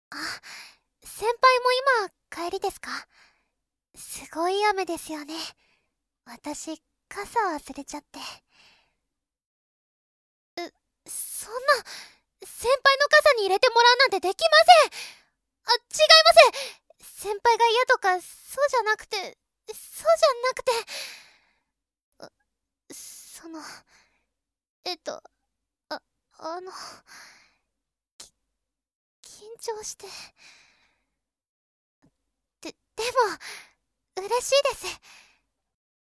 あ、先輩も今帰りですか？すごい雨ですよね。私、傘忘れちゃって。そんな、先輩の傘に入れてもらうなんてできません。違います。先輩が嫌とか、そうじゃなくて、そうじゃなくて、その、えっと、あ、あの、緊張して。でも、嬉しいです。